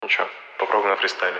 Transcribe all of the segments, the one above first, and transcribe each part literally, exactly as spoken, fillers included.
Ну чё, попробуем на фристайле.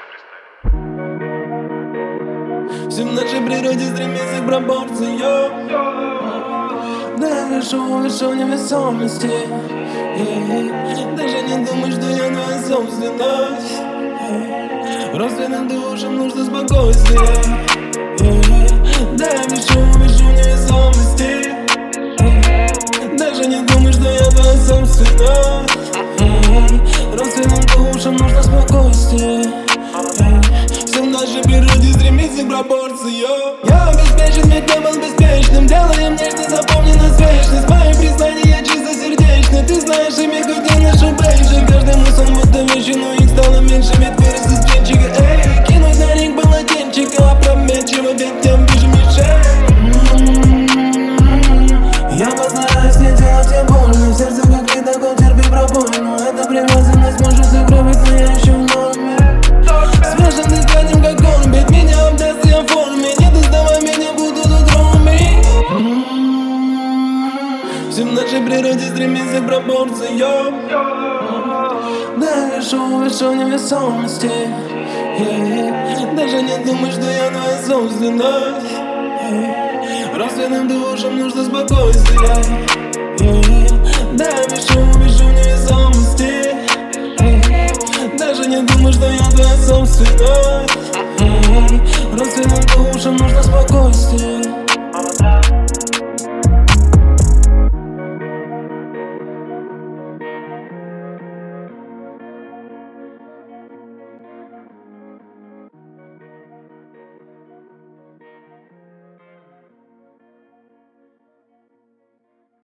Все в нашей природе стремится к пропорциям. Да, вешу, вешу невесомости. Yeah. Даже не думай, что я твоя собственность. Yeah. Родственным душам нужно спокойствие. Yeah. Да, вешу, вешу невесомости. Yeah. Даже не думай, что я твоя собственность. Yeah. Родственным душам нужно спокойствие. Yeah. Все в нашей природе стремится к пропорциям. Я обеспечен, ведь не был беспечным. Делаем нечто, запомнено вечность. Мои признания чисто сердечны. Ты знаешь, ими хотел нашу бейджи. Каждому сон будто вещи, но их стало меньше. Ведь вырос из птенчика. Эй, кинуть на ринг было денчика. Опрометчиво, ведь тем ближе мишень. Я постараюсь не делать тебе больно. В сердце как ледокол, терпи пробой. Но эта привязанность может сыграть, но я еще в норме. Свежим дыханием как он, ведь меня обдаст я в форме. Не доставай меня, буду тут роми. Все в нашей природе стремится к пропорциям. Да, вешу, вешу невесомости. Yeah. Даже не думай, что я твоя собственность. Yeah. Родственным душам нужно спокойствие. Yeah. Да, вешу,